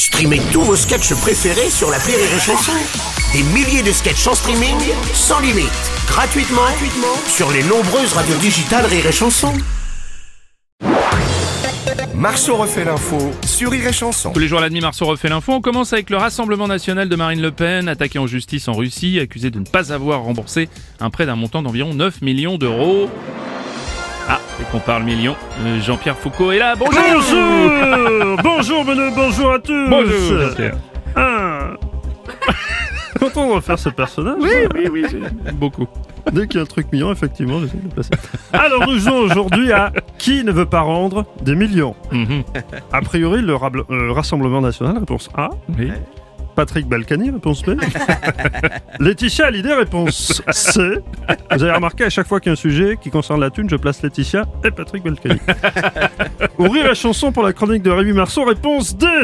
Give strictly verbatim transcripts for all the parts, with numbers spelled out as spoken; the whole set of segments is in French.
Streamez tous vos sketchs préférés sur l'appli Rire et Chanson. Des milliers de sketchs en streaming, sans limite, gratuitement, gratuitement sur les nombreuses radios digitales Rire et Chanson. Marceau refait l'info sur Rire et Chanson. Tous les jours à la demi, Marceau refait l'info. On commence avec le Rassemblement national de Marine Le Pen, attaqué en justice en Russie, accusé de ne pas avoir remboursé un prêt d'un montant d'environ neuf millions d'euros. Ah, et qu'on parle millions, euh, Jean-Pierre Foucault est là. Bonjour. Bonjour. Bonjour Benoît, bonjour à tous. Bonjour Jean-Pierre. Ah. Content de refaire ce personnage. Oui, oui, oui, j'ai- beaucoup. Dès qu'il y a un truc mignon, effectivement, j'essaie de le placer. Alors nous jouons aujourd'hui à Qui ne veut pas rendre des millions. Mhm. A priori, le rable- euh, Rassemblement national, réponse A. Oui. Patrick Balkany, réponse B. Laetitia Hallyday, réponse C. Vous avez remarqué, à chaque fois qu'il y a un sujet qui concerne la thune, je place Laetitia et Patrick Balkany. Ouvrir la chanson pour la chronique de Rémi Marceau, réponse D.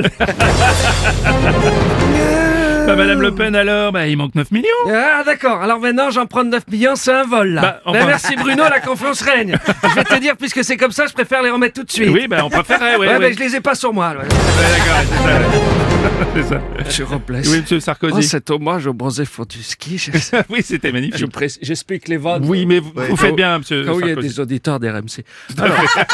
Bah, Madame Le Pen alors, bah, il manque neuf millions. Ah d'accord, alors maintenant j'en prends neuf millions, c'est un vol là. Bah, enfin- Ben, merci Bruno, la confiance règne. Je vais te dire, puisque c'est comme ça, je préfère les remettre tout de suite. Oui, bah, on préférerait, ouais. Ouais, ouais. ben, je les ai pas sur moi. là. Ouais, d'accord, c'est ça. ouais. C'est ça. Monsieur Robles. Oui, monsieur Sarkozy. Oh, cet hommage au bronzé Fontuski. Je, Oui, c'était magnifique. je pré- J'explique les vannes. Oui, mais vous, vous faites bien, monsieur Quand il y a Sarkozy. des auditeurs d'R M C. Alors,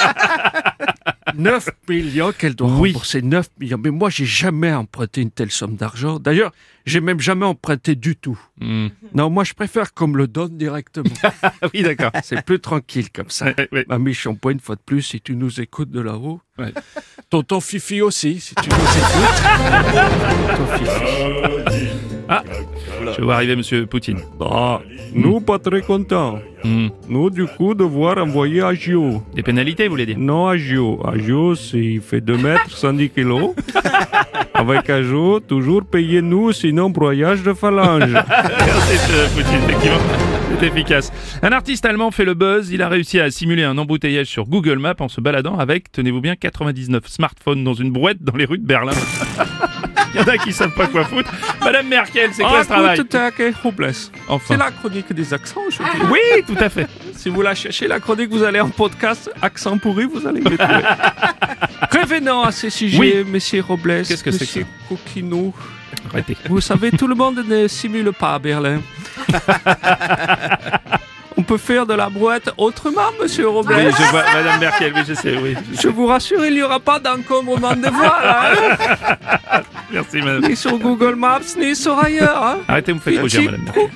neuf millions qu'elle doit Oui. rembourser, neuf millions. Mais moi, j'ai jamais emprunté une telle somme d'argent. D'ailleurs, j'ai même jamais emprunté du tout. Hmm. Non, moi, je préfère qu'on me le donne directement. Ah oui, d'accord. C'est plus tranquille comme ça. Ouais, ouais, ouais. Mamie Champois, une fois de plus, si tu nous écoutes de là-haut. Ouais. Tonton Fifi aussi, si tu nous écoutes. Tonton Fifi. Ah, je vois arriver monsieur Poutine. Bah, nous pas très contents. Hmm. Nous, du coup, devoir envoyer Agio. Des pénalités, vous voulez dire? Non, Agio. Agio, c'est- il fait deux mètres, cent dix kilos. Avec Agio, toujours payez-nous, sinon broyage de phalange. Merci, monsieur Poutine, effectivement. C'est efficace. Un artiste allemand fait le buzz. Il a réussi à simuler un embouteillage sur Google Maps en se baladant avec, tenez-vous bien, quatre-vingt-dix-neuf smartphones dans une brouette dans les rues de Berlin. Il y en a qui savent pas quoi foutre. Madame Merkel, c'est quoi ce travail? Robles. Enfin. C'est la chronique des accents, je dis. Oui, tout à fait. Si vous la cherchez, la chronique, vous allez en podcast, accent pourri, vous allez me trouver. Revenons à ce sujet, Oui. monsieur Robles. Qu'est-ce que c'est que monsieur Coquinou. Arrêtez. Vous savez, tout le monde ne simule pas à Berlin. On peut faire de la brouette autrement, monsieur Robles. Oui, je vois Madame Merkel, oui, je sais, oui. Je vous rassure, il n'y aura pas d'encombrement de voie, là, hein. Merci, madame. Ni sur Google Maps, ni sur ailleurs, hein. Arrêtez, vous me faites rougir, madame Merkel.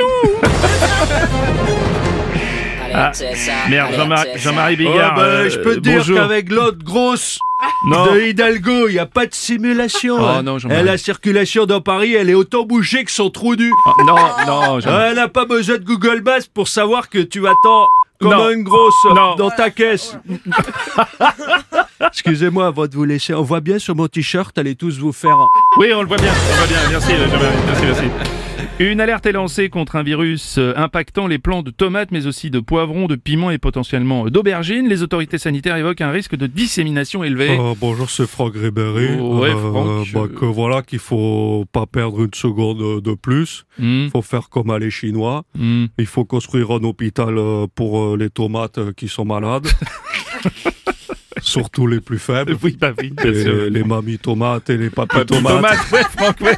Ah, merde, Jean-Mar- Jean-Marie Bigard. Oh bah, euh, je peux te dire bonjour. qu'avec l'autre grosse Non. de Hidalgo, il n'y a pas de simulation. Oh hein. non, Jean-Marie. Et la circulation dans Paris, elle est autant bouchée que son trou nu. Oh, non, non, Jean-Marie. Elle n'a pas besoin de Google Maps pour savoir que tu attends comme Non. une grosse Non. dans ta caisse. Excusez-moi, avant de vous laisser, on voit bien sur mon t-shirt, allez tous vous faire... Oui, on le voit bien, on le voit bien. Merci, euh, Jean-Marie. Merci, merci. Une alerte est lancée contre un virus euh, impactant les plants de tomates, mais aussi de poivrons, de piments et potentiellement euh, d'aubergines. Les autorités sanitaires évoquent un risque de dissémination élevé. Euh, bonjour, c'est Franck Ribéry. Oh, ouais, Franck, bah, je- que voilà qu'il faut pas perdre une seconde de plus. Hmm, Il faut faire comme à les Chinois. hmm. Il faut construire un hôpital euh, pour euh, les tomates euh, qui sont malades. Surtout les plus faibles. Oui, bah oui, bien Et sûr. les mamies tomates et les papis Papy tomates tomate, ouais, Franck, ouais.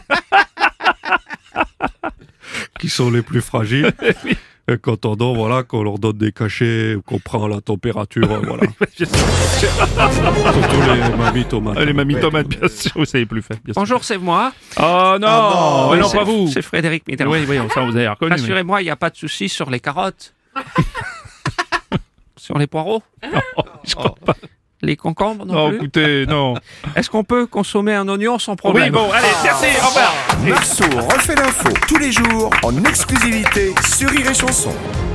qui sont les plus fragiles. Et quand on donne, voilà, qu'on leur donne des cachets, qu'on prend la température, euh, voilà. Je sais. Surtout les mamies tomates. Ah, les mamies tomates, bien sûr, vous savez plus fait. Bien sûr. Bonjour, c'est moi. Oh non, mais non, C'est- pas vous. C'est Frédéric Mitterrand. Oui, oui, ça vous avez reconnu. mais- Rassurez-moi, il n'y a pas de souci sur les carottes. Sur les poireaux. Je crois pas. Les concombres non Non, plus. écoutez, non. Est-ce qu'on peut consommer un oignon sans problème? Oui, bon, allez, merci, au revoir. Marceau refait l'info tous les jours en exclusivité sur Rire et Chanson.